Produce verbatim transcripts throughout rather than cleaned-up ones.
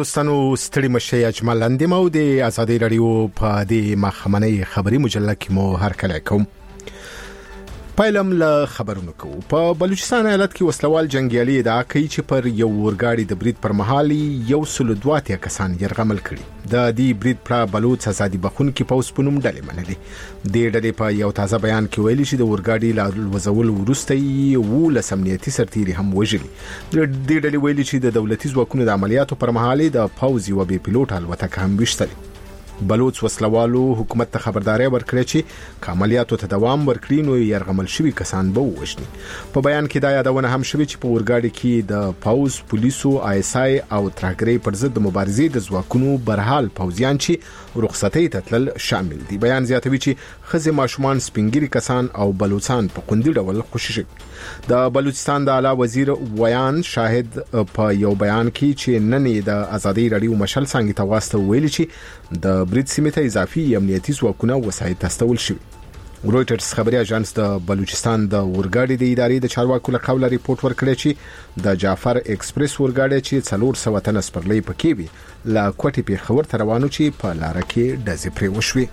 دوستانو ستړي مشه اجمل اندیم او د آزادۍ رادیو په دې مخمنۍ خبري مجله کې مو هر کله کوم پایلم له خبرونو کو په بلوچستان ایالت کې وسلوال جنگیالي ادعا کوي چې پر یو ورګاډي د برید پر مهال یو سل دوه کسان يرغمل کړي د دې برید پر بلوچ ازادي بخون کې پوس پونم ډلې منلي د ډلې په یو تازه بیان کې ویلي چې د ورګاډي لا وزول ورسته وو لسمنيتي سرتيري هم وژلي د دې ډلې ویلي چې د دولتي ځواکونو د عملیاتو پر مهال د فوزي و بي پيلوټ الوتکه هم وشتلې بلوچ وسلوالو حکومت ته خبرداري ورکړه چې عملیاتو ته دوام ورکړي نو يرغمل شوی کسان به وښني په بیان کې دا یادونه هم شوی چې په ورګاډي کې د پاوز پولیسو آی اس آی او ترګری پر ضد مبارزې د ځواکونو برحال پوزیان چې رخصتي تتل شامل دي بیان زیاتوي چې خزه ماشومان سپینګری کسان او بلوچستان په قوندي ډول خوشی د بلوچستان د اعلی وزیر ویان شاهد په یو بیان کې چې نن د آزادۍ رادیو مشل څنګه تواسته ویلي چې د برید سیمه ته اضافي امنیتي ځواکونه وسایل تستول شوی رويټرز خبري اژانس د بلوچستان د ورګاډي د ادارې د چارواکو له قوله ریپورت ورکړی چې د جعفر ایکسپریس ورګاډي چې څلور سوه تن سپرلې پکې وي لا کوټي پیښور ته روانو چې په لار کې ډزې پرې وشوي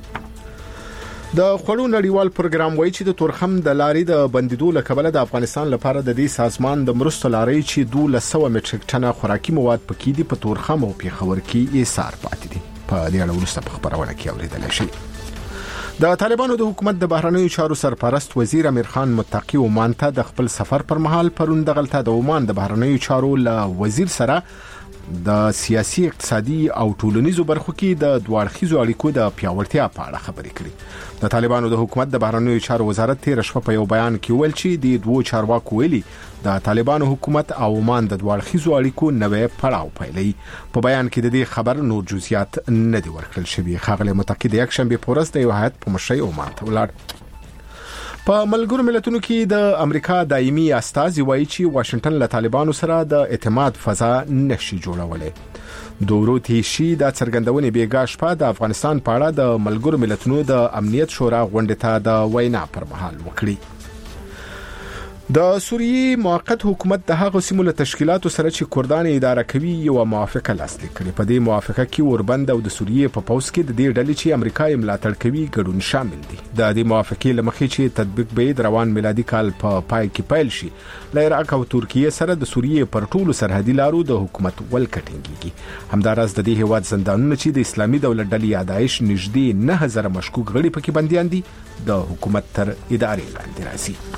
د خړو نړیوال پروګرام وایي چې د تورخم د لارې د بندیدو لکبله د افغانستان لپاره د دې سازمان د مرستو لارې چې دوه سوه مټریک ټنه خوراکي مواد پکې دي په تورخم او پیښور کې ایثار پاتې دي په دې اړه ولسته په خبرونه کې اوریدل شي د طالبانو د حکومت د بهرنیو چارو سرپرست وزیر امیر خان متقی عمان ته د خپل سفر پر مهال پرون دغلطه د عمان د بهرنیو چارو له وزیر سره د سیاسي اقتصادي او ټولنیزو برخو کې د دوړخیزو اړیکو د پیاوړتیا په اړه خبرې کړې د طالبانو د حکومت د بهرنیو چارو وزارت تیر شپه په یو بیان کې ویل چې د دوه چارواکو ویلي د طالبانو حکومت او عمان د دوړخیزو اړیکو نوې پړاو پیلې په بیان کې د دې خبر نور جزئیات نه دي ورکړل شوی خغله متقی د یک شنبه پورس د یو هیئت په مشرۍ عمان ته ولاړ په ملګرو ملتونو کې د امریکا دایمي استازي وایي چې واشنگټن له طالبانو سره د اعتماد فضا نشي جوړولای دوروتی شي د څرګندونې بیګا شپه د افغانستان په اړه د ملګرو ملتونو د امنیت شورا غونډه ته د وینا پر مهال وکړي د سوریې موقت حکومت د هغو سیمو له تشکیلاتو سره چې کردان اداره کوي یو موافقه لاسلیک کړي په دې موافقه کې اوربند او د سوریې په پوس کې د دې ډلې چې امریکا یې ملاتړ کوي ګډون شامل دي د دې موافقې لمخې چې تطبیق به د روان میلادي کال په پا پای کې پیل شي له عراق او ترکیه سره د سوریې پر ټولو سرحدي لارو د حکومت ولکټینګي همدارس د دې هواد زندانونه چې د اسلامي دولت ډلې یادایش نږدې نه هزار مشکوک غړي پکې بنديان دي د حکومت تر ادارې لاندې راځي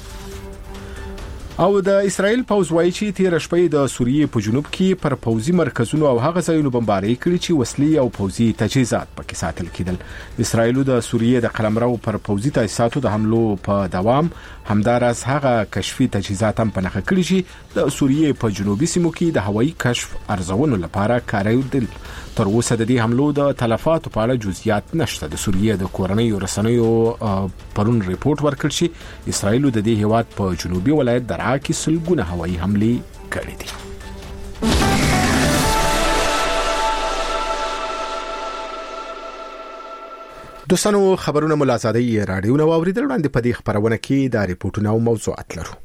او د اسرائیل پوز وایي چې تیر شپه د سوریې په جنوب کې پر پوزي مرکزونو او هغه ځایونو بمباري کړې چې وسلې او پوزي تجهیزات پکې ساتل کېدل اسرائیل د سوریې د قلمرو پر پوزي تاسیساتو د حملو په دوام همدارس هغه کشفي تجهیزات هم پنهخه کړی چې د سوریې په جنوبي سیمو کې د هوایي کشف ارزونو لپاره کاریدل تر اوسه د دې حملو د تلفاتو په اړه جزئیات نشته د سوریې د کورنۍ رسنیو پرون ریپورت ورکړ چې اسرائیل د دې هیواد په جنوبي ولایت درعا کې سلګونه هوایي حملې کړې دي دوستانو خبرونه ملازادي رادیو نو اوریدل وړاندې په دې خبرونه کې د ریپورتونو او موضوعات لرو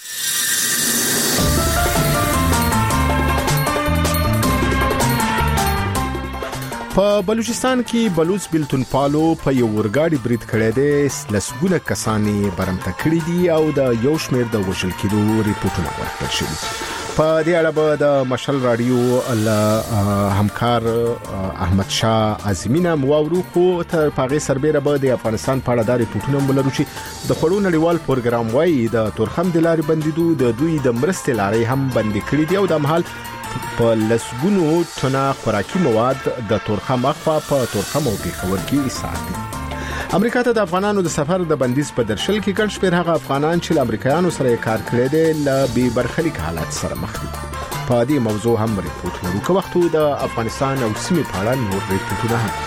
په بلوچستان کې بلوچ بلتون پالو په یو ورګاډي برید کړی دی لسګونه کسانې برمته کړي دي او د یو شمېر د وژل کېدو ریپورتونه ورکړل شوي په دې اړه به د مشل رادیو له همکار احمد شاه عظیمینا مواورو خو تر پاغه سربېره به د افغانستان په اړه د ریپورتونو ولرو چې د خړو نړیوال پروګرام وایي د تورخم د لارې بندیدو د دوی د مرستې لارې هم بند کړي دي او د مهال په لسګونو ټنه خوراکي مواد د تورخم اخوا په تورخم او پیښور کې ایثار دي امریکا ته د افغانانو د سفر د بندیز په درشل کې ګڼ شمېر هغه افغانان چې له امریکایانو سره کار کړی دی له بې برخلیک حالات سره مخ دي په دې موضوع هم ریپورت لرو که وخت د افغانستان او سیمې په اړه نور ریپورتونه هم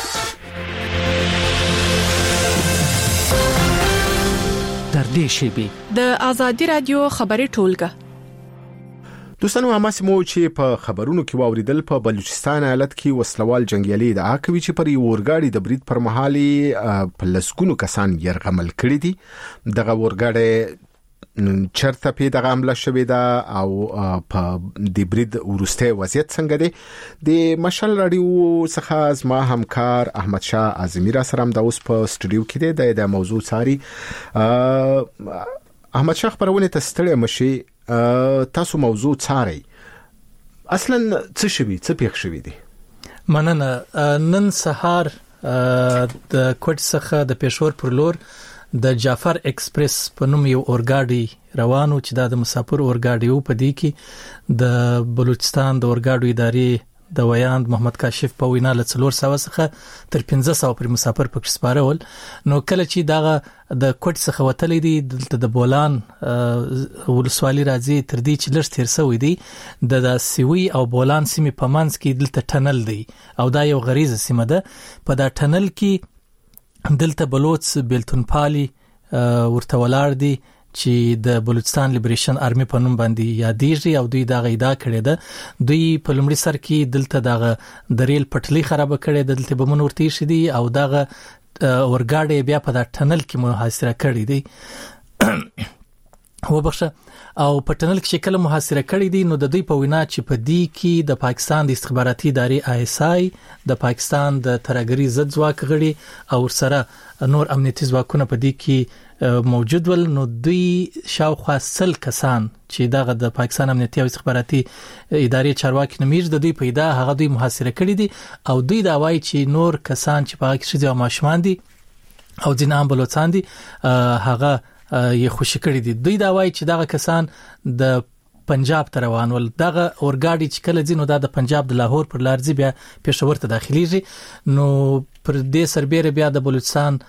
در دې شیبي د آزادۍ رادیو خبري ټولګه دوستانو هماسمو چې په خبرونو کې واوریدل په بلوچستان ایالت کې وسلوال جنگیالي ادعا کوي چې پر یو ورګاډي د برید پر مهال په لسګونو کسان يرغمل کړي دي دغه ورګاډي چرته په دغه عمله شوې ده او په د برید ورسته وضعیت څنګه دی د مشال رادیو څخه زما همکار احمد شاه اعظمي را سره د اوس په سټوډیو کې دی د موضوع ساري احمد شاه خبرونه تستړی مشي تاسو موضوع ساري اصلا څه شوی څه پیښ شوی دی مننه نن سهار د کوټ څخه د پېښور پر لور د جعفر ایکسپریس په نوم یو اورګاډي روانو چې دا د مسافر اورګاډي و په دې کې د بلوچستان د اورګاډو ادارې د ویاند محمد کاشف په وینا له څلور سوه څخه تر پنځه سوه پر مسافر پکې سپارول نو کله چې دا د کوټ څخه وتلې دي دلته د بولان ولسوالي راځي تر دې چې لږ تیر شوی دی د سیوی او بولان سیمې په منځ کې دلته ټنل دی او دا یو غریزه سیمه ده په دا ټنل کې دلته بلوچ بیلتون پالي ورته ولاړ دي چې د بلوچستان لیبریشن آرمي په نوم باندې یادېږي او دوی دا غیدا کړی ده دوی په لومړي سر کې دلته دغه د ریل پټلۍ خراب کړي د دلته بمون ورته شي دي او دغه ورګاډي بیا په دا ټنل کې محاصره کړی دی وبخښه او په ټنل کې شکل محاصره کړی دي نو د دوی په وینا چې په دې کې د پاکستان د استخباراتي ادارې آی اس آی د پاکستان د ترهګري ضد ځواک غړي او سره نور امنیتي ځواکونه په دې کې موجود ول نو دوی شاوخوا سل کسان چې دغه د پاکستان امنیتي او استخباراتي ادارې چارواکي نمیر د دوی پیدا هغه دوی محاصره کړی دي او دوی دا وایي چې نور کسان چې په هغه کې شې ماشومان دي او ځینې بلوچستان دي هغه یې خوشی کړی دي دوی دا وایي چې دغه کسان د پنجاب ته روان ول دغه اورګاډي چې کله ځینو دا د پنجاب د لاهور پر لار ځي بیا پېښور ته داخليږي نو پر دې سربېره بیا د بلوچستان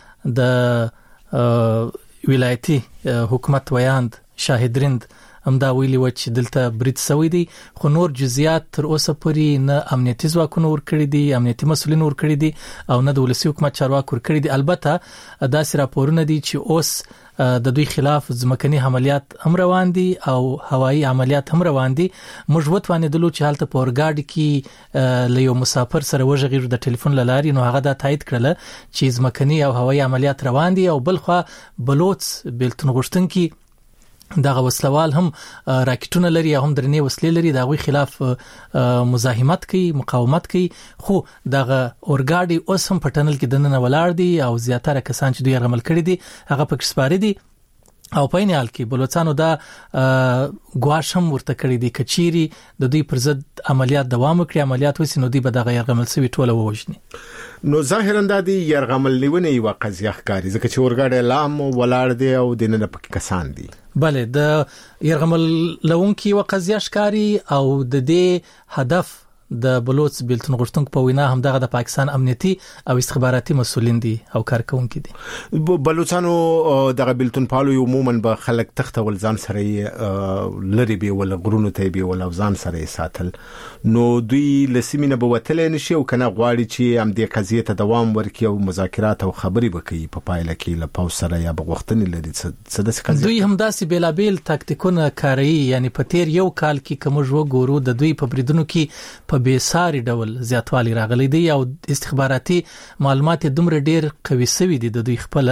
د ولایتي حکومت ویاند شاهدرند همدا ویلي و چې دلته برید سوی دی خو نور جزئیات تر اوسه پورې نه امنیتي ځواکونه ورکړي دي امنیتي مسولین ورکړي دي او نه د ولسی حکومت چارواکي ورکړي دي البته داسې راپورونه دي چې اوس د دوی خلاف ځمکني عملیات هم روان دي او هوایي عملیات هم روان دي موږ وتوانیدلو چې حالت په اورګاډي کې له یو مسافر سره وژغېږو د ټلیفون لاري نو هغه دا تایید کړل چې ځمکني او هوایي عملیات روان دي او بلخوا بلوچ بیلتون غوښتونکي دغه وسلوال هم راکټونه لري هم درنې وسلې لري دغه خلاف مزاحمت کوي مقاومت کوي خو دغه اورګاډي اوس هم په ټنل کې دننه ولاړ دي او زیاتره کسان چې دوی عمل کړی دي هغه پکې سپاره دي او په نه حال کې بلوچستانو دا غواش هم ورته کړی دي کچيري د دوی پر ضد عملیات دوام وکړي عملیات وسینو دوی به دغه يرغمل سوي ټوله ووجني نو ظاهرا د دې يرغمل نیونه یو قضیه ښکاری ځکه چې اورګاډي لام ولاړ دي او د نن پکې کسان دي بله د يرغمل لونکي وقضیه ښکاری او د دې هدف د بلوچ بیلتون غوښتونکو په وینا هم دغه د پاکستان امنیتي او استخباراتي مسولین دي او کارکونکو دي بلوچستانو دغه بیلتون پالو عموما به خلک تختول ځان سره لري به ول غرونو ته به ول ځان سره ساتل نو دوی لسمینه به وتل نشي او کنه غواړي چې هم د قضیه ته دوام ورکړي او مذاکرات او خبري وکړي په پایله کې له پاو سره یا بغوښتنې لري څه د څه دوی هم داسې بیلابل تاکتیکونه کاروي یعنی په تیر یو کال کې کوم جو ګورو د دوی په بریدونو کې په بیساري ډول زیاتوالی راغلی دی او استخباراتي معلومات دومره ډیر قوي سوي دي د دوی خپل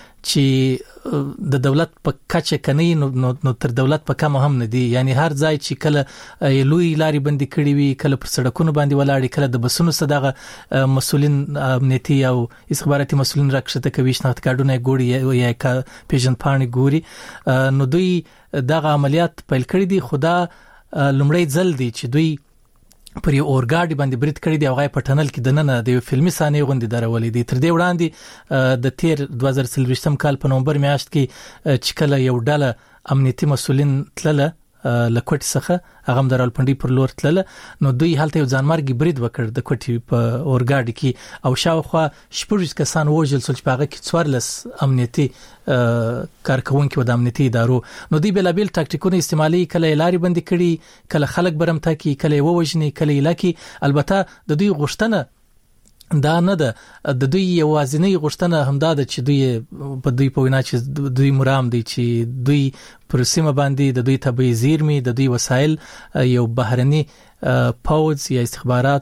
چې د دولت په کچه کني نو, نو تر دولت په کم هم نه دي یعنی هر ځای چې کله لوی لاري بندي کړي وي کله پر سړکونو باندې ولاړ کله د بسونو صدغه مسولین امنیتي او استخباراتي مسولین راکښته کوي شناخت کارډونه ګوري یا کا پیژن پاڼې ګوري نو دوی دغه عملیات پیل کړی دي خدا لمړی ځل دي چې دوی پر یو اورګاډي باندې برید کړی دی او غای په ټنل کې دننه د یو فلمي صحنه غوندي درولې دي تر دې وړاندې د تیر دوه زره څلوېښتم کال په نومبر میاشت کې چې کله یو ډله امنیتي مسولین تلله لکوټ څخه هغه د رالپنډي پر لور تلله نو دوی هلته یو ځانمارګي برید وکړ د کوټي په اورګاډي کې او شاوخوا شپږ کسان وژل شول چې په هغه کې څوارلس امنیتي کارکونکو د امنیتي ادارو نو دوی بلابل تاکتیکونه استعمالي کله لاري بندي کړي کله خلک برمتا کی کله ووجني کله لکی البته د دوی غشتنه دا نه ده د دوی یوازینی غوښتنه همدا ده چې دوی په دوی په وینا چې دوی مرام دي چې دوی پر سیمه باندې د دوی طبي زیرمي د دوی وسایل یو بهرني پوز یا استخباراتو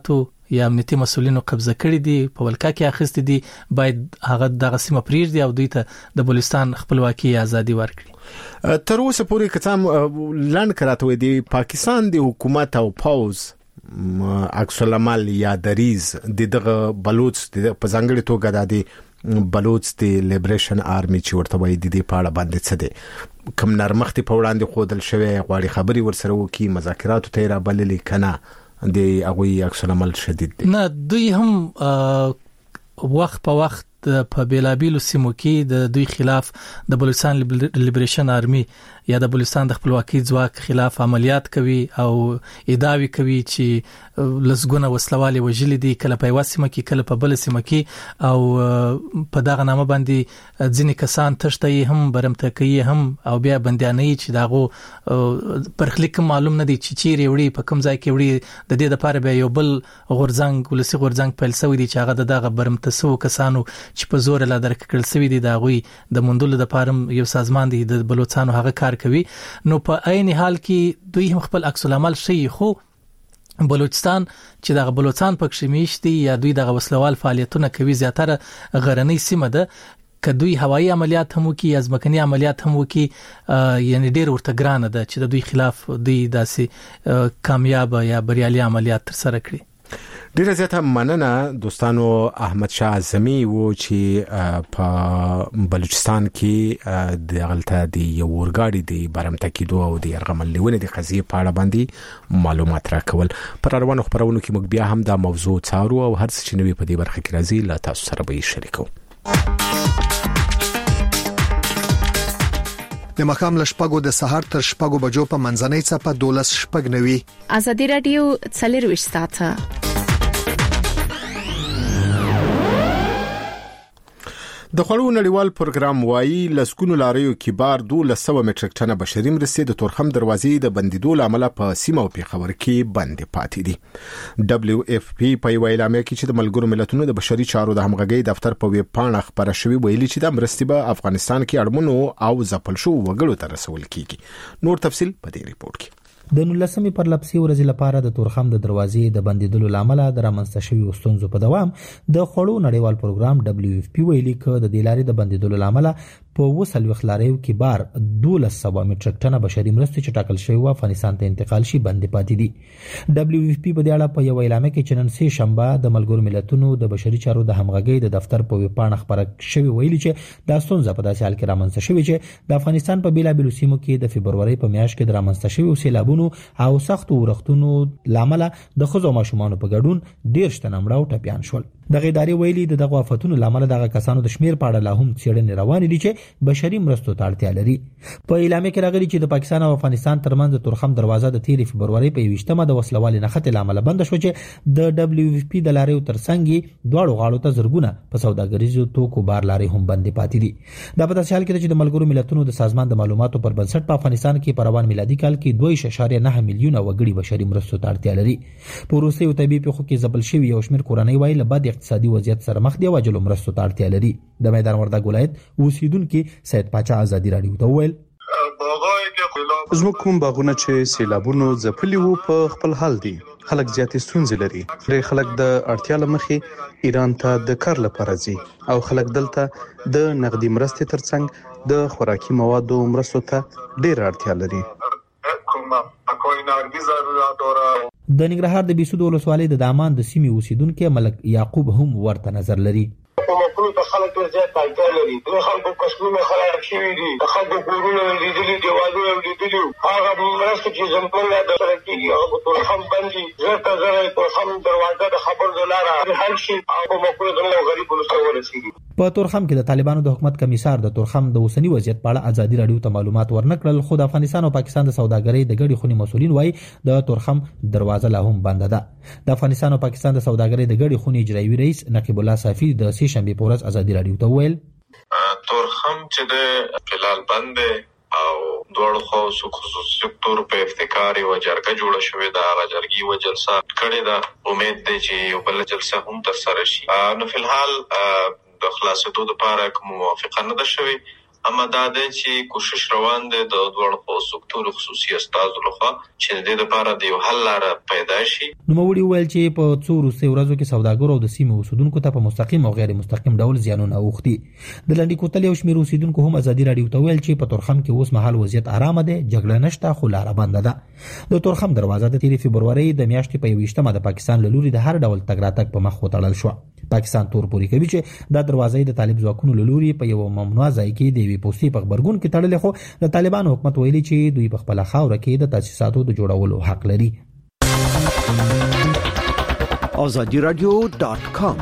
یا امنیتي مسولینو قبضه کړی دي په ولکه کې اخیستي دي باید هغه د سیمه پریږدي او دوی ته د بلوچستان خپلواکي ازادي ورکړي. تر اوسه پورې کتام لاند کراته وي د پاکستان د حکومت او پاوز عکس العمل یا دریز دغه بلوچ په ځانګړي توګه د بلوچ د لیبریشن آرمي چې ورته وایي د دې پاړه باندې څه دي کوم نرمختي په وړاندې خودل شوی غواړي خبري ورسره وکي مذاکرات ته را بللي کنه د هغه عکس العمل شدید دي نه دوی هم وخت په وخت په بیلابیلو سیمو کې د دوی خلاف د بلوچستان لیبریشن آرمي یا د بلوچستان د خپلواکۍ ځواک خلاف عملیات کوي او ادعاوي کوي چې لسګونه وسلوالې وژلې دي کله په وسیمه کې کله په بل سیمه کې او په دغه نامه باندې ځینې کسان تشتي هم برمته کوي هم او بیا بندیانې چې داغو پرخلیک معلوم نه دي چې چیرې وړي په کوم ځای کې وړي د دې لپاره به یو بل غورځنګ ولسی غورځنګ پیل شوی دی چې هغه دغه برمته سو کسانو چې په زور لا درکړل شوی دي داغوي د مندل د پارم یو سازمان دی د بلوچستان هغه کار کوي. نو په عین حال کې دوی هم خپل عکس العمل شي خو بلوچستان چې د بلوچستان پکښې میشتي یا دوی د وسلوال فعالیتونه کوي زیاتره غرنۍ سیمه ده کدوې هوایي عملیات هم وکي یا ځمکني عملیات هم وکي یعنی ډېر ورته ګرانه ده چې د دوی خلاف دوی داسې کامیاب یا بریالي عملیات تر سره کړي. ډیره زیاته مننه دوستانو. احمد شاه اعظمي و چې په بلوچستان کې د غلطه دی یو ورګاډي دی برمته کېدو او د يرغمل لیونې د قضیې په اړه باندې معلومات راکول. پر روانو خبرونو کې موږ بیا هم دا موضوع څارو او هر څه چې نوي په دې برخه کې راځي لا تاسو سره به شریکو. د مخام لشپګو د سحر تر شپګو بجو په منځنۍ صفه دولس شپګ نوي ازادي رادیو څلرويشت ساعته د خړو نړیوال پروګرام وايي لسګونو لاریو کبار دولس سوه مټریک ټنه بشري مرستې د تورخم دروازې د بندیدو لامل په سیمه او پیښور کې بند پاتې دي. دبليو اف پی په ویلامه کې چې د ملګرو ملتونو د بشري چارو د همغږي دفتر په ویب پاڼه خبره شوې ویلي چې د مرستې به افغانستان کې اړمنو او ځپل شو وګړو ته رسول کیږي. نور تفصيل په دې ریپورت کې. د نولسمې پر لپسي ورځې لپاره د تورخم د دروازې د بندیدلو لامل د رامنځته شوی ستونزو په دوام د خړو نړیوال پروګرام دبليو اف پی ویلي ک د دلاري د بندیدلو لامل په وسل وخلاریو کې بار دولس سوه مټریک ټنه بشري مرستې چې ټاکل شوی و افغانستان ته انتقال شي بند پاتې دي. دبليو اف پی په دې اړه په یو اعلامیه کې چې نن سه شنبه د ملګرو ملتونو د بشري چارو د همغږي د دفتر په ویب پاڼه خبره شوی ویلي چې د ستونزې په داسې حال کې رامنځته شوی چې د افغانستان په بیلابیلو سیمو کې د فبرवरी په میاشت کې د رامنځته شوی سیلابونو او سختو ورختونو لامل د خزو ماشومان په ګډون ډیر شتنمړه او ټپيان شول. د غیداري ویلي د دغه آفتونو لامل دغه کسانو د شمیر په اړه لا هم څېړنې روانې دي چې بشري مرستو ته اړتیا لري. په اعلامیه کې راغلي چې د پاکستان او افغانستان ترمنځ د تورخم دروازه د تیر فبرवरी په یوشتمه د وسلوالې نخښت لامل بند شو چې د دبليو اف پی د لاریو ترڅنګ دواړو غاړو ته زرګونه په سوداګریزو توکو بار لارې هم بند پاتې دي. دا په داسې حال کې چې د ملګرو ملتونو د سازمان د معلوماتو پر بنسټ په افغانستان کې په روان میلادي کال کې دوه اعشاریه نه میلیونه وګړي بشري مرستو ته اړتیا لري. په روسي او طبي پیښو کې ځپل شوی یو شمیر کورنۍ وایي له بد اقتصادي وضعیت سره مخ دي او جلو مرستو ته اړتیا لري. د میدان وردګ ولایت اوسیدونکو سید پاچا ازادي رادیو ته ویل زموږ کوم باغونه چې سیلابونو ځپلي وو په خپل حال دي. خلک زیاتې ستونزې لري. ډېر خلک د اړتیا لمخې ایران ته د کار لپاره ځي او خلک دلته د نقدي مرستې ترڅنګ د خوراکي موادو مرستو ته ډېر اړتیا لري. د ننګرهار د بیسود ولسوالۍ د دامان د سیمې اوسیدونکو ملک یعقوب هم ورته نظر لري. کومه په خلک ډېر زیات اړتیا لري. د خلکو کسبونه خراب شوي دي. د خلکو کورونه لیدلي دیوالونه لیدلي. هغه مرستې چې زموږ د سره کېږي هغه ټول هم بندي. زه ته زه ټول هم دروازه د خبر دلاره حل شي او کومه کومه غریب ولسته ورسیږي. په تورخم کې د طالبانو د حکومت کمیسار د تورخم د اوسنی وضعیت په اړه ازادي رادیو ته معلومات ورنکړل. خو د افغانستان او پاکستان د سوداګرۍ د ګډي خونی مسولین وایي د تورخم دروازه لا هم بنده ده. د افغانستان او پاکستان د سوداګرۍ د ګډي خونی اجرایي رئیس نقیب الله صافی د سه شنبه په ورځ ازادي رادیو ته ویل تورخم چې د فلال بند او دوړو خو سکتور په افتکار او جرګه جوړه شوې ده. هغه جرګي و جلسه کړې ده. امید ده چې یو بل جلسه هم تر سره شي. نو فلحال د خلاصېدو لپاره کوم موافقه نه ده شوې اما دا د چې کوشش روان دي د دوه خو سکتور خصوصي استادو لخوا چې د دې لپاره د یو حل لاره پیدا شي. نو موري ویل چې په څو روسي ورځو کې سوداګرو او د سیمې اوسیدونکو ته په مستقیم او غیر مستقیم ډول زیانونه اوختي. د لنډی کوتل یو شمېر اوسیدونکو هم ازادي راډیو ته ویل چې په تورخم کې اوس مهال وضعیت آرام ده، جګړه نشته، خو لاره بنده ده. د تورخم دروازه د تیری فبرवरी د میاشتې په یوشتمه د پاکستان له لوري د هر ډول تګ راتګ په مخ وتړل شو. پاکستان تور پوری کوي چې دا دروازه د طالب ځواکونو له لوري په یو ممنوع ځای کې د وی پوسټي په خبرګون کې تړلې، خو د طالبان حکومت ویلي چې دوی په خپل خاور کې د تاسیساتو د جوړولو حق لري. azadi radio dot com.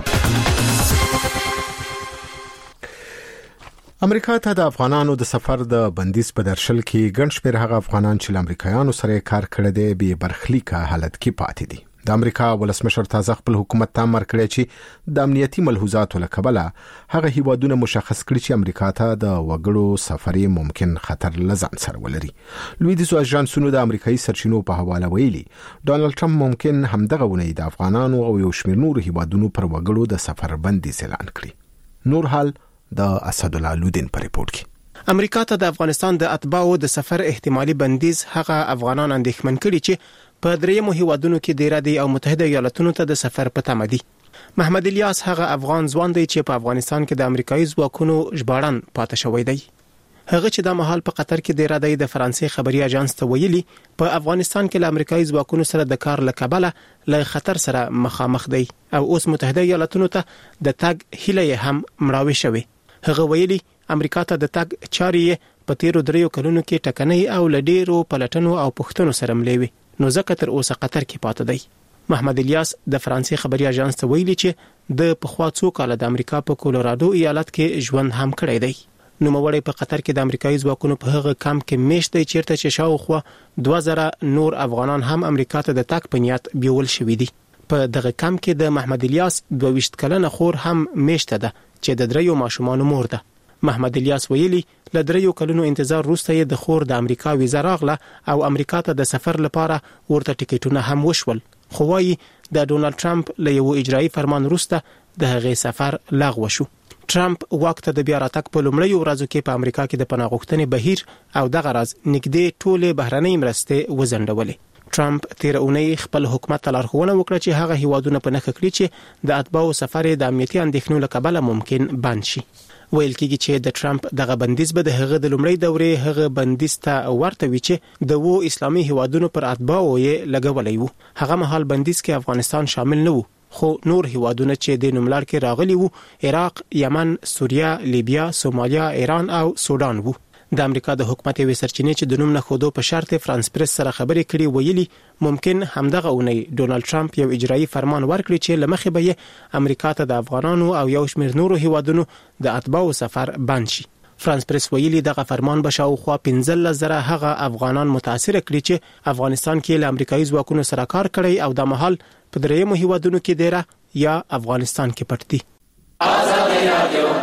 امریکا ته د افغانانو د سفر د بندیز په درشل کې ګڼ شمېر هغه افغانان چې امریکایانو سره کار کړی دی به برخلیکه حالت کې پاتې دي. د امریکا ولسمشر تازه خپل حکومت ته امر کړی چې د امنیتي ملحوظاتو له کبله هغه هیوادونه مشخص کړي چې امریکا ته د وګړو سفري ممکن خطر لزان سره ولري. لویدیځو اژانسونو د امریکایي سرچینو په حواله ویلي ډونالد ټرمپ ممکن همدغه ونی د افغانانو او یو شمېر نور هیوادونو پر وګړو د سفر بندیز اعلان کړي. نور حال د اسد الله لودین په ریپورت کې. امریکا ته د افغانستان د اتباعو د سفر احتمالي بندیز هغه افغانان اندېښمن کړي چې په دریمو هیوادونو کې د ارادي او متحده ایالاتونو ته د سفر په تمه دي. محمد الیاس هغه افغان ځوان دی چې په افغانستان کې د امریکایي ځواکونو ژباړن پاتې شوی دی. هغه چې د محل په قطر کې د ارادي د فرانسې خبري اژانس ته ویلي په افغانستان کې له امریکایي ځواکونو سره د کار لکبله له خطر سره مخامخ دی او اوس متحده ایالاتونو ته د تګ هیله هم مړاوي شوی. هغه ویلي امریکا ته د تګ چارې په تیرو دریو کلونو کې ټکنۍ او لډیرو پلټنو او پښتنو سره ملوي، نو ځکه تر اوسه قطر کې پاتې دی. محمد الیاس د فرانسې خبري اژانس ته ویلي چې د پخوا څو کال د امریکا په کولورادو ایالت کې ژوند هم کړی دی. نو موړی په قطر کې د امریکایي ځواکونو په هغه کم کې میشت دی چیرته چې شاوخوا دوه زره نور افغانان هم امریکا ته د تګ په نیت بیول شوي دي. په دغه کم کې د محمد الیاس دوه ویشت کلنه خور هم میشته ده چې د دریو ماشومانو مور ده. محمد الیاس ویلي ل دریو کلونو انتظار وروسته د خور د امریکا ویزا راغله او امریکا ته د سفر لپاره ورته ټیکټونه هم وشول، خو وايي د ډونالد ټرمپ له یو اجرایي فرمان وروسته د هغې سفر لغوه شو. ټرمپ وخت د بیا راتګ په لومړیو ورځو کې په امریکا کې د پناه غوښتنې بهیر او دغه راز نږدې ټولې بهرنۍ مرستې وزندولې. ټرمپ تیر اونۍ خپل حکومت ته لارښوونه وکړه چې هغه هیوادونه په نښه کړي چې د اتباعو سفر د امنیتي اندېښنو له کبله ممکن بند شي. ویل کېږي چې د ټرمپ دغه بندیز به د هغه د لومړۍ دورې هغه بندیز ته ورته وي چې د وو اسلامي هیوادونو پر اتباعو یې لګولې وو. هغه مهال بندیز کې افغانستان شامل نه وو، خو نور هیوادونه چې د نوملړ کې راغلي وو عراق، یمن، سوریه، لیبیا، سومالیا، ایران او سودان وو. د امریکا د حکومت وی سرچینې چې د نوم نه خودو په شرط فرانس پریس سره خبرې کړي ویلي ممکن همدغه اونۍ ډونالد ټرمپ یو اجرایي فرمان ورکړي چې لمخې به یې امریکا ته د افغانانو او یو شمېر نورو هیوادونو د اتباعو سفر بند شي. فرانس پریس ویلي دغه فرمان به شاوخوا پنځلس زره هغه افغانان متاثر کړي چې افغانستان کې له امریکایي ځواکونو سره کار کړی او د محل په دریمو هیوادونو کې دیره یا افغانستان کې پټ دي. آزادي رادیو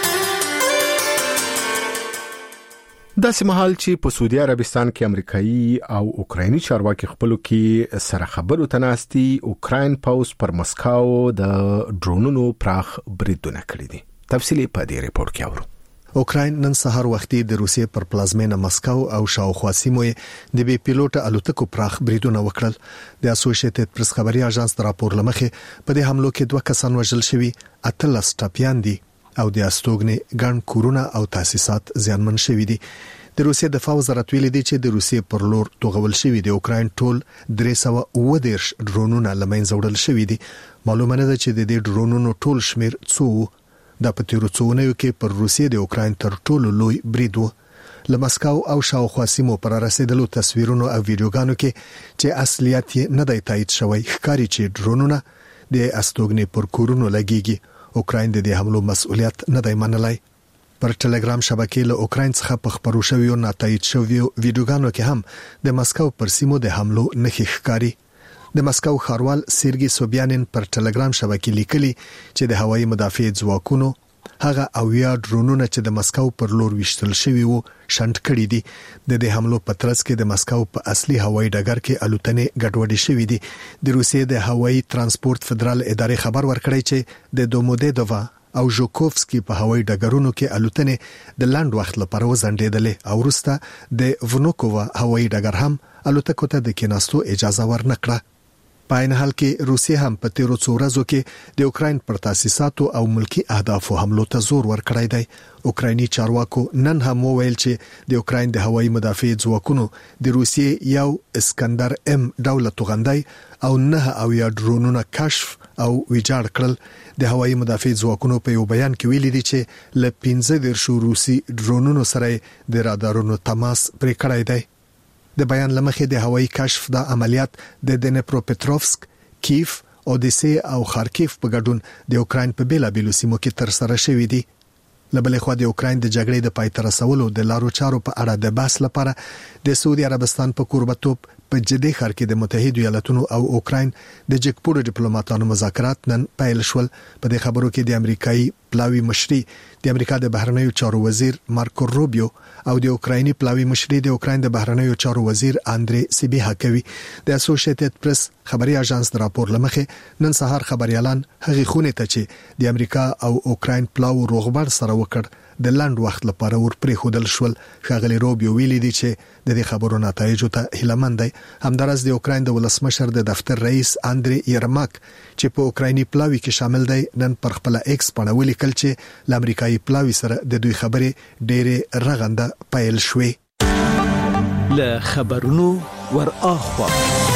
داسې مهال چې په سعودي عربستان کې امریکایي او اوکرایني چارواکي خپلو کې سره خبرو تناستي، اوکراین پوز پر مسکو د ډرونونو پراخ بریدونه کړی دي. تفصیلی په دې ریپورت کې اورو. اوکراین نن سهار وختي د روسیې پر پلازمینه مسکو او شاوخوا سیمو د بي پیلوټ الوتکو پراخ بریدونه وکړل. د اسوسییټډ پریس خبري اژانس راپور لمخې په دې حملو کې دوه کسان وژل شوي، اتلس ټپيان دي او د استوګنې ګڼ کورونه او تاسیسات زیانمن شوي دي. د روسیې دفاع وزارت ویلي دی چې د روسیې پر لور توغول شوي د اوکراین ټول درې سوه اووه دېرش ډرونونه له منځه وړل شوي دي. معلومه نه ده چې د دې ډرونونو ټول شمیر څو د په تیرو څو اونیو کې پر روسیې د اوکراین تر ټولو لوی برید و. له مسکو او شاوخوا سیمو پر رسیدلو تصویرونو او ویډیوګانو کې چې اصلیت یې نه دی تایید شوی ښکاري چې ډرونونه د استوګنې پر کورونو لګیږي. اوکراین د دې حملو مسؤلیت نه دی منلای. پر ټلګرام شبکې له اوکراین څخه په خبرو شویو ناتایید شویو ویډیوګانو کې هم د مسکو پر سیمو د حملو نښې ښکاري. د مسکو ښاروال سیرګي سوبیانین پر ټلګرام شبکې لیکلي چې د هوایي مدافع ځواکونو هغه اویا ډرونونه چې د مسکو پر لور وشتل شوی وو شنډ کړي دي. د دې حملو په ترڅ کې د مسکو په اصلي هوایي ډګر کې الوتنې ګډوډې شوې دي. د روسیې د هوایي ترانسپورت فدرال ادارې خبر ورکړی چې د دومودیدووا او ژوکوفسکي په هوایي ډګرونو کې الوتنې د لاند وخت لپاره وزندېدلې او وروسته د ونوکووا هوایي ډګر هم الوتکو ته د کېناستو اجازه ورنکړه. په عین حال کې روسیه هم په تیرو څو ورځو کې د اوکراین پر تاسیساتو او ملکی اهدافو حملو ته زور ورکړی دی. اوکرایني چارواکو نن هم وویل چې د اوکراین د هوایي مدافع ځواکونو د روسیې یو اسکندر ام ډول توغندای او نه او یا ډرونونه کشف او ویجاړ کړل. د هوایي مدافع ځواکونو په یو بیان کې ویلي دي چې ل پنځه دیرشو روسي ډرونونو سره د رادارونو تماس پرې کړی دی. د بیان لمخې د هوایي کشف د عملیات د دنپروپټروفسک، کیف، اودیسه او خارکیف په ګډون د اوکراین په بیلابیلو سیمو کې تر سره شوې دي. لبلې خو د اوکراین د جګړې د پای ته رسولو د لارو چارو په اړه د بحث لپاره د سعودي عربستان په کوربتوب په جدي ښار کې د متحده ایالاتونو او اوکراین د جګپوړو ډیپلوماټانو مذاکرات نن پیل شول. په دې خبرو کې د امریکایي پلاوی مشري د امریکا د بهرنیو چارو وزیر مارکو روبیو او د اوکرایني پلاوی مشري د اوکراین د بهرنیو چارو وزیر اندري سیبیها کوي. د اسوسییټډ پریس خبري اژانس د راپور لمخې نن سهار خبريالان هغه خونه ته چې د امریکا او اوکراین پلاو روغبر سره وکړ د لاند وخت لپاره ورپرې خودل شول. خغلی روبیو ویلي دي چې د دې خبرو نتایج ته هیلمند دی. همدارس د اوکراین د ولسمشر د دفتر رئیس اندري یرماک چې په اوکرایني پلاوی کې شامل دی نن پر خپل ایکس باندې ولیکل چې د امریکایي پلاوی سره د دوی خبرې ډېره رغنده پیل شوې. له خبرونو ور اخوا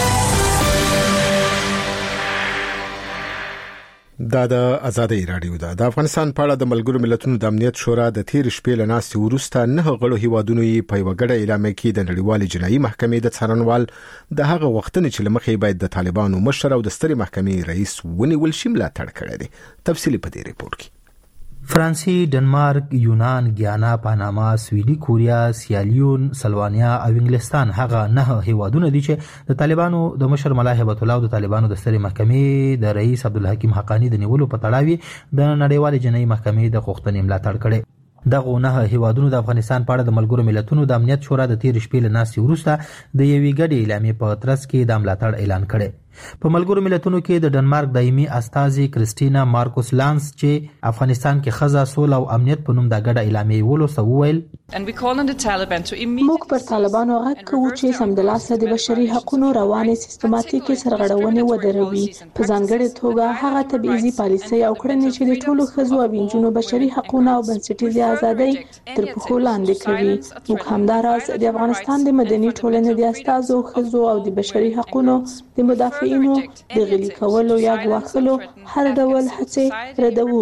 دا د ازادي رادیو ده. د افغانستان په اړه د ملګرو ملتونو د امنیت شورا د تیر شپې له ناستې وروسته نه غړو هیوادونو یې په یو غړي اعلان کې د نړیوال جنایي محکمې د څارنوال د هغه وختونو چې لمخې باید د طالبانو مشر او د ستري محکمې رئیس ونیول شي ملاتړ کړی دی. تفصیلی په دې ریپورت کې فرانسې، ډنمارک، یونان، ګیانا، پاناما، سویلي کوریا، سیالیون، سلوانیا او انګلستان هغه نه هیوادونه دي چې د طالبانو د مشر ملا هیبت الله او د طالبانو د ستري محکمې د رئیس عبدالحکیم حقانی د نیولو په تړاو د نړیوال جنایي محکمې د غوښتنې ملاتړ کړي. دغه نه هیوادونو د افغانستان په اړه د ملګرو ملتونو د امنیت شورا د تیر شپې له ناستې وروسته د یوې ګډې اعلامیې په ترڅ کې د ملاتړ اعلان کړي. په ملګرو ملتونو کې د ډنمارک دایمي استازي کریسټینا مارکوس لانس چې افغانستان کې خزا سول او امنیت په نوم د ګډه اعلامیې ولوسته وویل موږ پر طالبانو غږ کوو چې سمدلاسه د بشري حقوقو روانې سیستماتیکي سرغړونې ودروي، په ځانګړي توګه هغه تبعیضي پالیسۍ او کړنې چې د ټولو ښځو او نجونو بشري حقوقو او بنسټیزې ازادۍ تر پښو لاندې کوي. موږ همداراز د افغانستان د مدني ټولنې د استازو ښځو او د بشري حقوقو د مدافع انو د غلي کولو یا غواخلو هر ډول هڅې ردوو.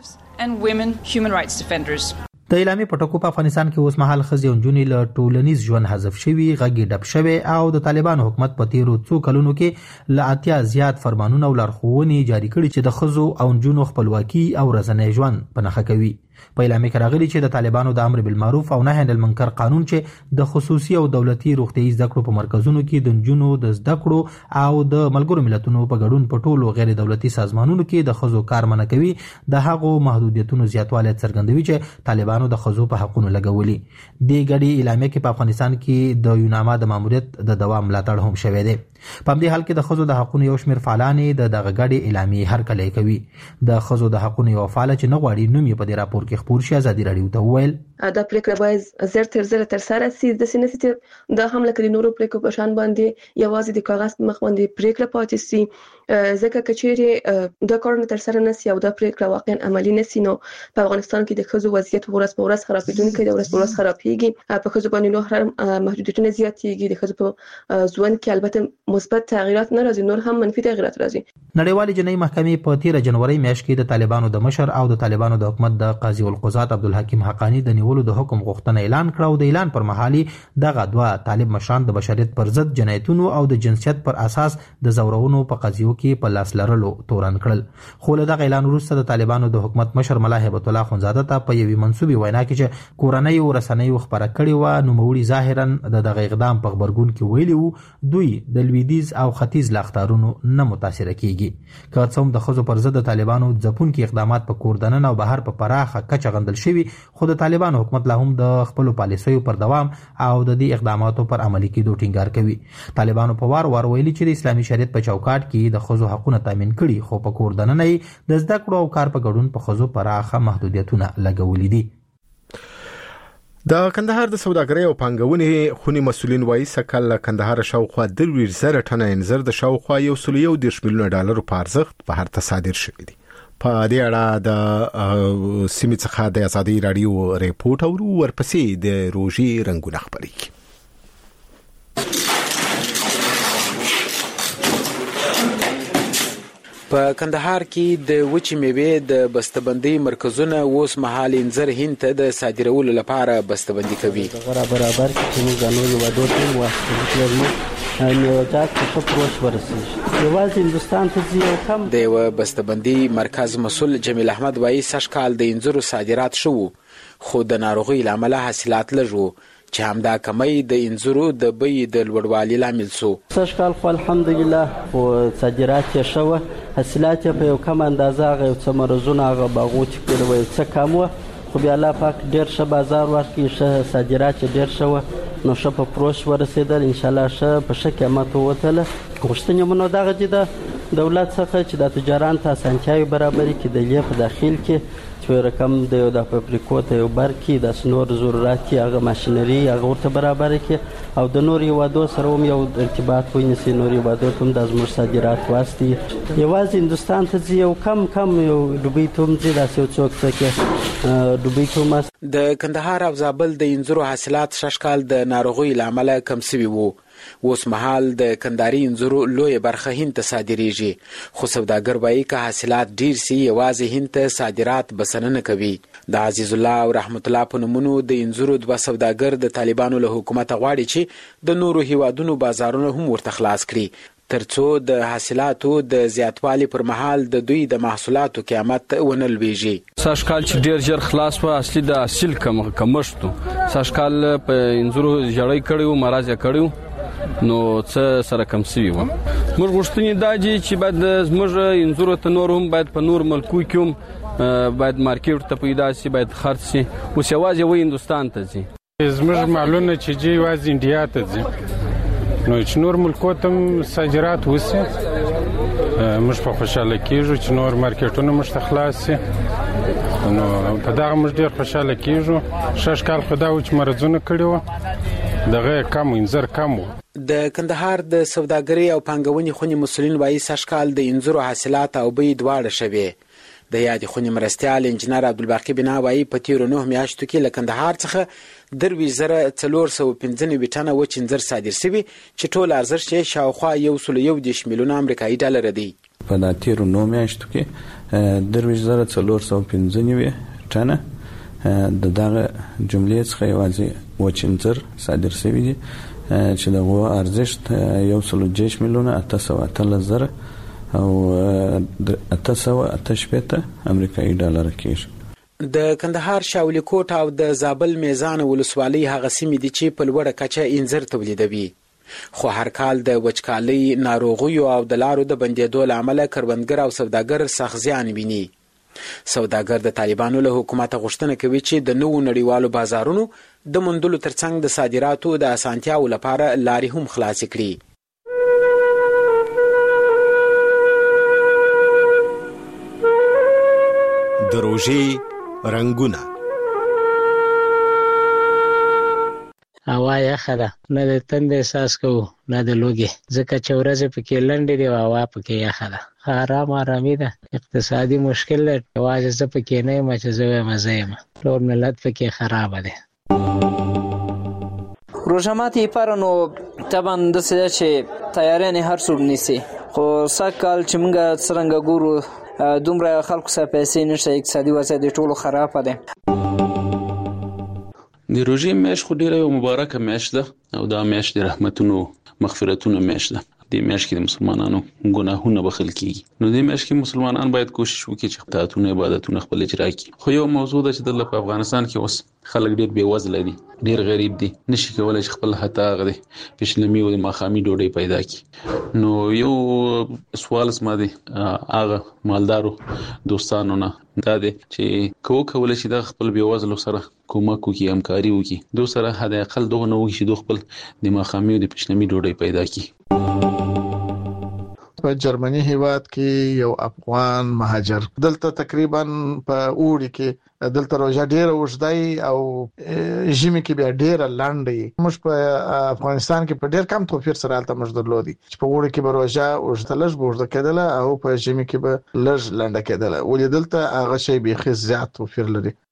د اعلامیې په ټکو په افغانستان کې اوس مهال ښځې او نجونې له ټولنیز ژوند حذف شوي، غږ ډپ شوي او د طالبانو حکومت په تیرو څو کلونو کې له اتیا زیات فرمانونه او لارښوونې جاری کړي چې د ښځو او نجونو خپلواکي او ورځنی ژوند په نښه کوي. په اعلامیه کې راغلي چې د طالبانو د امر بالمعروف او نهي عن المنکر قانون چې د خصوصي او دولتي روغتيایي زده کړو په مرکزونو کې د نجونو د زده کړو او د ملګرو ملتونو په ګډون په ټولو غیر دولتي سازمانونو کې د ښځو کار منع کوي، د هغو محدودیتونو زیاتوالی څرګندوي چې طالبانو د ښځو په حقوقو لګولي. د ګډي اعلامیه کې په افغانستان کې د یوناما د ماموریت د دوام ملاتړ هم شوی دی. په همدې حال کې د ښځو د حقوقو یو شمېر فعالان د دغه ګډي اعلامیې هرکلی کوي. د ښځو د حقوقو یو فعال چې نه غواړي نوم یې په دې راپور کې خپور شي ازادي رادیو ته وویل دا پریکړه باید زر تر زر تر سره سي د سینې د حمله کړي نورو پریکړو په شان باندې یوازې د کاغذ مخ باندې پریکړه پاتې سي، ځکه کچېری د کارونه تر سره نسی او د پریکړه واقعا عملی نسی نو په افغانستان کې د ښځو وضعیت ورځ په ورځ خرابېدونکی دی، ورځ په ورځ خرابېږي، په ښځو باندې نور محدودیتونه زیاتېږي، د ښځو په ژوند کې البته مثبت تغیرات نه راځي، نور هم منفي تغیرات راځي. نړیوال جنایي محکمې په تیر جنوري میاشت کې د طالبانو د مشر او د طالبانو د حکومت د قاضي القضات عبدالحکیم حقانی د نیولو د حکم غوښتنه اعلان کړه او د اعلان پر مهال دغه دوه طالب مشران د بشریت پر ضد جنایتونو او د جنسیت پر اساس د زورونو په قضیو کې په لاس لرلو تورن کړل. خو له دغه اعلان وروسته د طالبانو د حکومت مشر ملا هیبت الله خونزاده ته په یوې منسوبې وینا کې چې کورنۍ او رسنۍ خبره کړې و نو موري ظاهرا د دغه اقدام په خبرګون کې ویلي وو دوی د لویدیز او ختیځ لاختارونو نه متاثر کیږي. که څوم د خزو پر ضد د طالبانو ځپونکي اقدامات په کوردنن او بهر په پراخه کچه غندل شوی، خو د طالبانو طالبان حکومت لا هم د خپل پالیسیو پر دوام او د دې اقداماتو پر عملي کېدو ټینګار کوي. طالبانو په وار وار ویلي چې د اسلامي شریعت په چوکاټ کې د ښځو حقونه تامین کړي، خو په کور دننه یې د زده کړو او کار په ګډون په ښځو پراخه محدودیتونه لګولي دي. د کندهار د سوداګرۍ او پانګونې خونی مسولین وایي سکل کندهار شاوخوا درویش زره ټنه انځر د شاوخوا یو سل یو دېرش میلیونه ډالر په ارزښت بهر ته صادر شوی دي. په دې اړه د سیمې څخه د ازادي رادیو ریپورت او ورپسې د روژې رنگونه خبرېږي. په کندهار کې د وچې میوې د بسته‌بندۍ مرکزونه اوس مهال انځر هند ته د صادرولو لپاره بسته‌بندي کوي. برابر چې موږ غنو یو ډول ټیم واسطه میوه‌جات په پروش ورسېږي. یوازې هندستان ته ځي او کم د یو بسته‌بندۍ مرکز مسول جمیل احمد وایي سږ کال د انځرو صادرات شو، خو د ناروغۍ لامل حاصلات لږ وو چې همدا کمی د انځرو د بیې د لوړوالي لامل شو. سږ کال خو الحمدلله خو صادرات یې ښه وه، حاصلات یې په یو کم اندازه هغه یو څه مرزونه هغه باغو چې کړي وه یو څه کم وه، خو بیا الله پاک ډېر ښه بازار ورکړي، ښه صادرات یې ډېر ښه وه، نو ښه په فروش ورسېدل، انشاءالله ښه په ښه قیمت ووتله. غوښتنې مو نو دغه دي د دولت څخه چې د تجارانو ته اسانتیاوې برابرې کړي، د لیې په داخل کې چې رقم د د فابریکو ته یو بر کې د نور ضرورت هغه ماشینري هغه ورته برابر کړي او د نور هیوادو سره هم یو ارتباط ونیسي، نور هیوادو ته هم د زموږ صادرات واسطي. یوازې هندوستان ته ځي یو کم کم یو دوبۍ ته هم ځي، داسې یو څوک څه کې دوبۍ ته هم. د کندهار او زابل د انځرو حاصلات شش کال د ناروغۍ له امله کم سوي وو. اوس مهال د کندهاري انځرو لویه برخه هند ته صادریږي، خو سوداګر وایي که حاصلات ډیر سي یوازې هند ته صادرات بسنه نه کوي. د عزیز الله او رحمت الله په نومونو د انځرو دوه سوداګر د طالبانو له حکومت غواړي چې د نورو هیوادونو بازارونه هم ورته خلاص کړي، ترڅو د حاصلاتو د زیاتوالي پر مهال د دوی د محصولاتو قیمت ونه لویږي. سږ کال چې ډیر ژر خلاص و اصلي د حاصل کم کمښت و، سږ کال په انځرو جړۍ کړی و، مرز یې کړی و، نو څه سره کم سوي وو. موږ غوښتنې دا دي چې باید زموږ انځرو ته نور هم باید په نور ملکو کې هم باید مارکیټ ته پیدا سي، باید خرڅ سي، اوس یوازې یو هندوستان ته ځي. زموږ مالونه چې ځي یوازې انډیا ته ځي، نو چې نور ملکو ته هم صادرات وسي موږ په خوشاله کېږو چې نور مارکیټونه موږ ته خلاص سي، نو په دغه موږ ډېر خوشاله کېږو. شش کال خو دا و چې مرضونه کړي وو، دغه کم انځر کم و. د کندهار د سوداګرۍ او پانګونې خونې مسولین وایي سږ کال د انځرو حاصلات او بیې دواړه شوې. د یادې خونې مرستیال انجینر عبدالباقي بنا وایي په تیرو نهو میاشتو کې له کندهار څخه درویش زره څلور سوه پنځه نوي ټنه وچ انځر صادر شوي چې ټول ارزښت یې شاوخوا یو سل یو دېرش میلیونه امریکایي ډالر دی. په دا تیرو نهو میاشتو کې درویش زره څلور سوه پنځه نوي ټنه د دغه جملې څخه یوازې وچ انځر صادر شوي دي چې دغه ارزښت یو سل دېرش میلیونه اته سوه اتلس زره او اته سوه اته شپېته امریکایي ډالر کېږي. د کندهار شاولی کوټ او د زابل میزان ولسوالۍ هغه سیمې دي چې په لوړه کچه انځر تولیدوي، خو هر کال د وچکالۍ، ناروغیو او د لارو د بندېدو له امله کروندګر او سوداګر سخت زیان ویني. سوداګر د طالبانو له حکومت غوښتنه کوي چې د نوو نړیوالو بازارونو د موندلو ترڅنګ د صادراتو د اسانتیاو لپاره لارې هم خلاصې کړي. د روژې رنگونه. هوا یخه ده، نه د تند احساس کوو نه د لوږې، ځکه چې ورځې پکې لنډې دي او هوا پکې یخه ده. آرام آرامي ده، اقتصادي مشکل ده، یوازې زه پکې نه یم چې زه وایم زه یم، ټول ملت پکې خرابه دی. روژه ماتي لپاره نو طبعا داسې ده چې تیاریانې هر څوک نیسي، خو سږ کال چې موږ څرنګه ګورو دومره خلکو سره پیسې نشته، اقتصادي وضعیت د ټولو خرابه دی. د روژې میاشت خو ډیره یو مبارکه میاشت ده او دا میاشت د رحمتونو مغفرتونو میاشت ده. د میاشت کې د مسلمانانو ګناهونه بخښل کیږي. نو د میاشت کې مسلمانان باید کوشش وکړي چې خطاطونه عبادتونه خپل اجرا کړي. خو یو موضوع ده چې د افغانستان کې اوس خلک ډیر بې وزله دي، ډیر غریب دي، نشي کولای چې خپل حتی غدي پښلمي او ماخامي ډوډۍ پیدا کړي. نو یو سوال سم دي هغه مالدارو دوستانو نه دا دي چې کوو کولای شي د خپل بې وزلو سره کومک وکړي، همکاري وکړي، دوی سره حد اقل دغه نو وکړي چې خپل د ماخامي او د پښلمي ډوډۍ پیدا کړي. په جرمني هیواد کې یو افغان مهاجر دلته تقریبا په اوړي کې دلته روزه ډیره وژدای او ژمي کې بیا ډیره لاندې. موږ په افغانستان کې په ډیر کم توفیر سره الته موږ درلودي چې په اوړي کې به روزه وژدلش بوجده کېدله او په ژمي کې به لږ لانده کېدله، ولې دلته هغه شی به خې زیات توفیر لري.